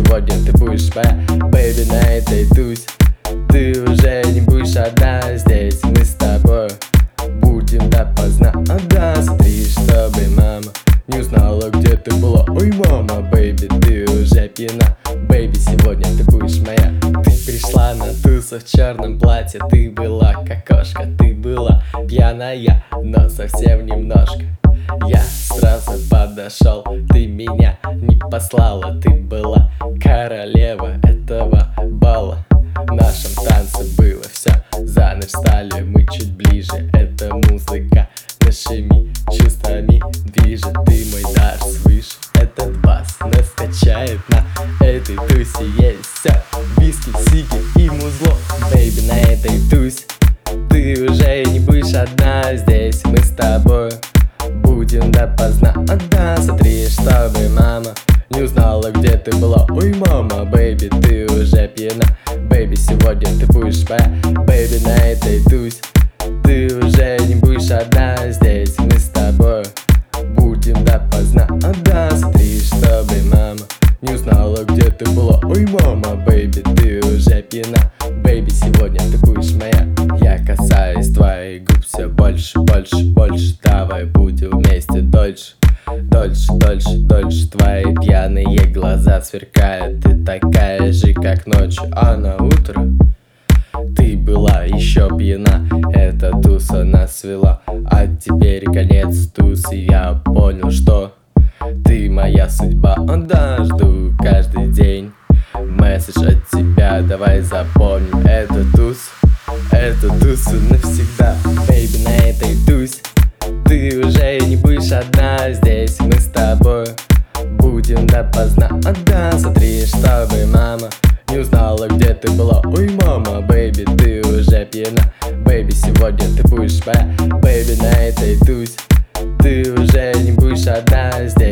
сегодня ты будешь моя. Бэйби, на этой тусе ты уже не будешь одна. Здесь мы с тобой будем допоздна. Да, смотри, чтобы мама не узнала, где ты была. Ой, мама, бэйби, ты уже пьяна. Бэйби, сегодня ты будешь моя. Ты пришла на тусу в черном платье. Ты была как кошка, ты была пьяная, но совсем немножко. Я сразу подошел, ты меня не послала. Ты была королева этого бала. В нашем танце было все, за ночь стали мы чуть ближе. Эта музыка нашими чувствами движет. Ты мой дар свыше, этот бас нас качает. На этой тусе есть все: виски, сики и музло. Бэйби, на этой тусе ты уже не будешь одна. Здесь мы с тобой будем допоздна. Да, смотри, чтобы мама не узнала, где ты была. Ой, мама, бэйби, ты уже пьяна. Бэйби, сегодня ты будешь моя. Бэйби, на этой тусе ты уже не будешь одна. Здесь мы с тобой будем допоздна. Да, смотри, чтобы мама не узнала, где ты была. Ой, мама, бэйби, ты уже пьяна. Бэйби, сегодня ты будешь моя. Я касаюсь твоих губ все больше, больше, больше. Давай будем вместе дольше, дольше, дольше, дольше. Твои пьяные глаза сверкают. Ты такая же, как ночью, а на утро ты была еще пьяна. Эта туса нас свела, а теперь конец тусы. Я понял, что ты моя судьба. Да, жду каждый день месседж от тебя. Давай запомним эту тусу навсегда. Бэйби, на этой тусе ты уже не будешь одна. Здесь мы с тобой будем допоздна. Да, смотри, чтобы мама не узнала, где ты была. Ой, мама, бэйби, ты уже пьяна. Бэйби, сегодня ты будешь моя. Бэйби, на этой тусе ты уже не будешь одна. Здесь